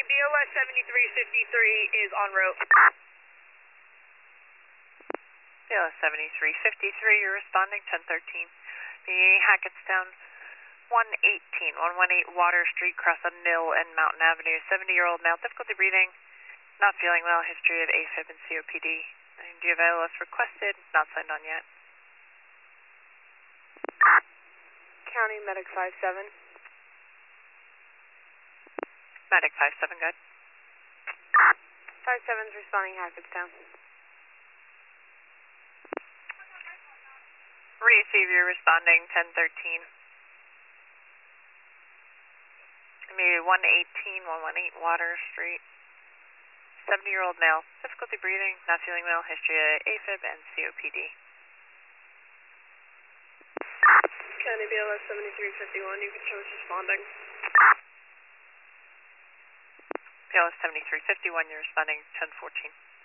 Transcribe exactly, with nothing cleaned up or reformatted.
B L S seventy-three fifty-three is en route. B L S seventy-three fifty-three, you're responding ten thirteen. The Hackettstown one eighteen, one eighteen Water Street, cross a mill and Mountain Avenue. seventy-year-old male, difficulty breathing, not feeling well, history of AFib and C O P D. And D of L S requested, not signed on yet. County Medic five seven. Medic five seven, good. five seven's responding Hackettstown. Receive, you're responding ten thirteen. Maybe one eighteen, one eighteen Water Street. seventy-year-old male, difficulty breathing, not feeling well, history of AFib and C O P D. County B L S seventy-three fifty-one, you can show us responding. B L S seventy-three fifty-one, you're responding ten fourteen.